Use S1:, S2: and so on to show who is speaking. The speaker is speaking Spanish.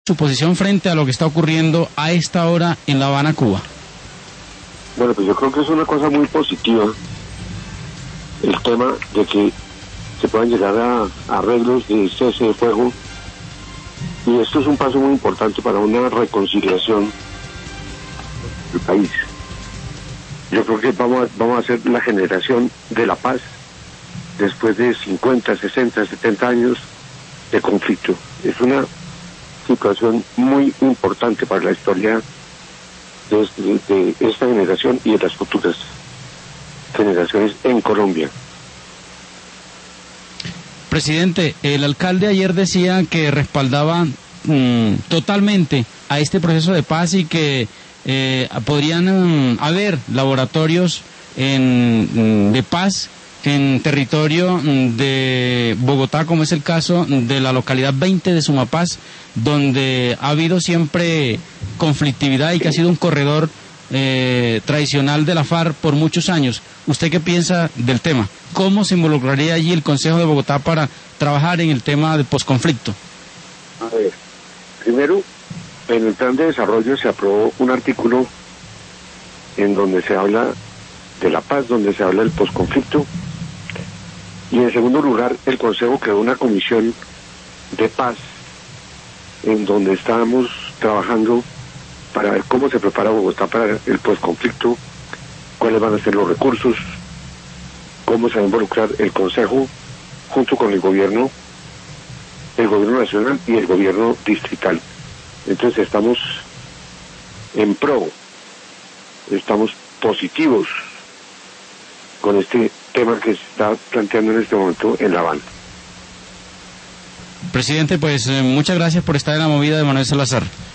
S1: su posición frente a lo que está ocurriendo a esta hora en La Habana, Cuba.
S2: Bueno, pues yo creo que es una cosa muy positiva el tema de que se puedan llegar a arreglos de cese de fuego, y esto es un paso muy importante para una reconciliación del país. Yo creo que vamos a ser la generación de la paz después de 50, 60, 70 años de conflicto. Es una situación muy importante para la historia de esta generación y de las futuras generaciones en Colombia.
S1: Presidente, el alcalde ayer decía que respaldaba totalmente a este proceso de paz y que podrían haber laboratorios de paz en territorio de Bogotá, como es el caso de la localidad 20 de Sumapaz, donde ha habido siempre conflictividad y que ha sido un corredor tradicional de la FARC por muchos años. ¿Usted qué piensa del tema? ¿Cómo se involucraría allí el Consejo de Bogotá para trabajar en el tema del posconflicto?
S2: A ver, primero, en el plan de desarrollo se aprobó un artículo en donde se habla de la paz, donde se habla del posconflicto, y en segundo lugar, el Consejo creó una comisión de paz en donde estábamos trabajando para ver cómo se prepara Bogotá para el posconflicto, cuáles van a ser los recursos, cómo se va a involucrar el Consejo junto con el gobierno nacional y el gobierno distrital. Entonces estamos en pro, estamos positivos con este tema que se está planteando en este momento en La Habana.
S1: Presidente, pues muchas gracias por estar en la movida de Manuel Salazar.